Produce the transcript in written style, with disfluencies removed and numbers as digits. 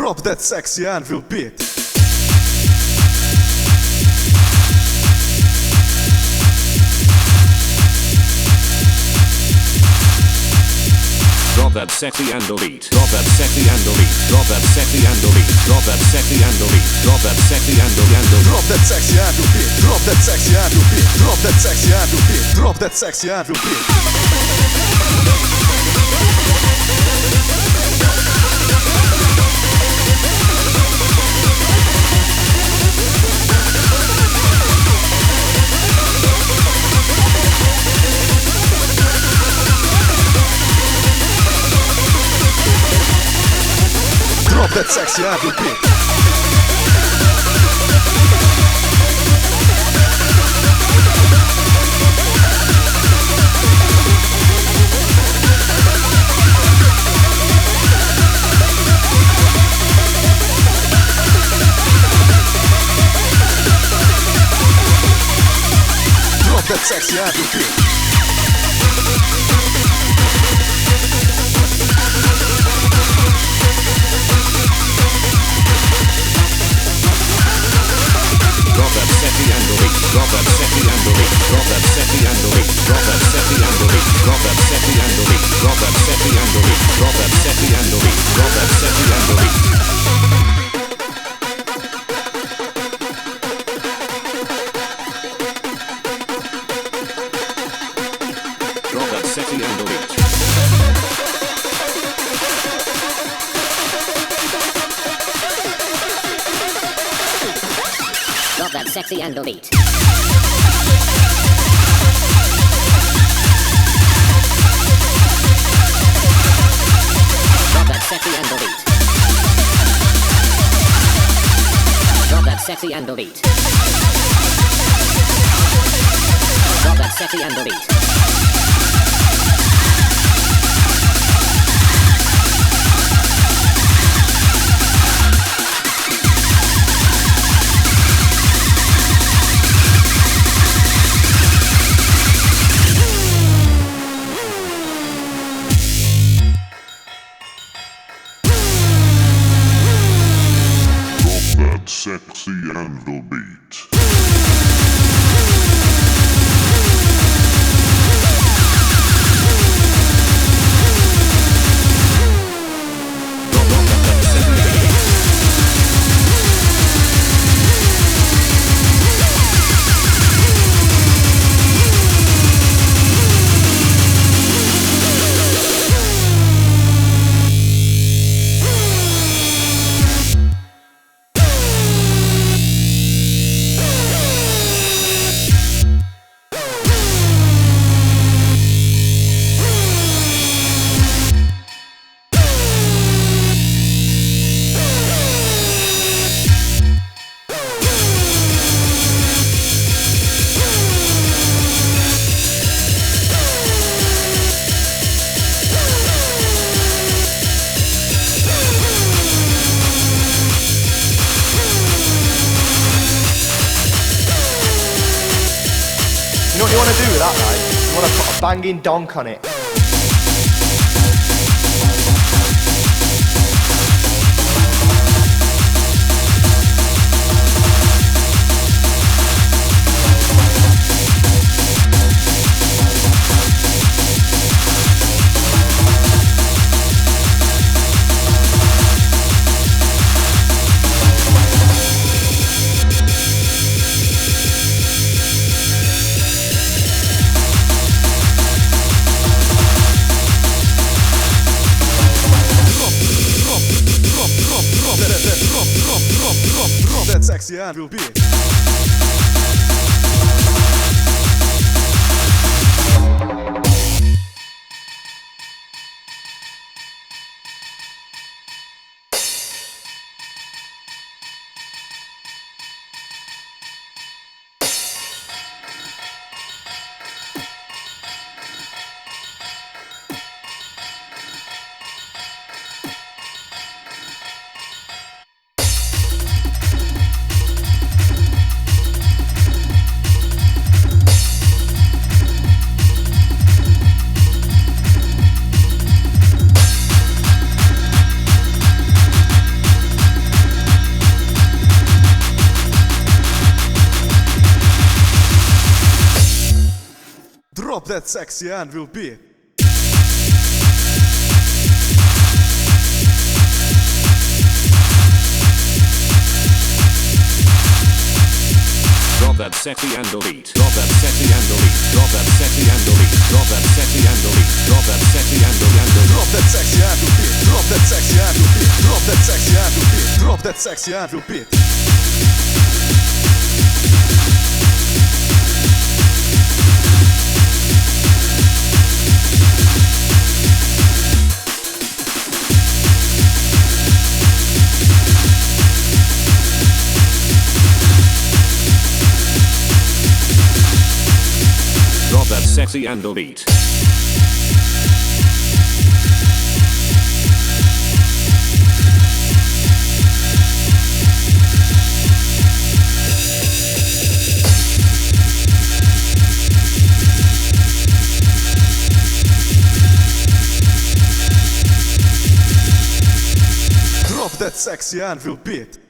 Drop that sexy anvil beat. Drop that sexy and beat. Drop that sexy and beat. Drop that sexy and beat. Drop that sexy and beat. Drop that sexy and beat. Drop that sexy and beat. Drop that sexy and beat. Drop that sexy and beat. Drop that sexy and beat. Drop that sexy anvil beat. Drop that sexy anvil beat. Drop that sexy and beat. Drop that sexy and beat. Drop that sexy and beat. Drop that sexy and beat. Drop that sexy and beat. Drop that sexy and beat. Drop that sexy and beat. Drop that sexy and beat. Drop that sexy and beat. Drop that sexy and beat. Drop that sexy and beat. Drop that sexy and beat. Drop that sexy and beat. Sexy anvil beat. You know what you want to do with that, right? You want to put a banging donk on it. Drop that sexy anvil beat. Drop that sexy anvil beat. Drop that sexy anvil beat. Drop that sexy anvil beat. Drop that sexy anvil beat. Drop that sexy anvil beat. Drop that sexy anvil beat. Drop that sexy anvil beat. Drop that sexy anvil beat. Drop that sexy anvil beat. Drop that sexy anvil beat. Drop that sexy anvil beat. Drop that sexy anvil beat.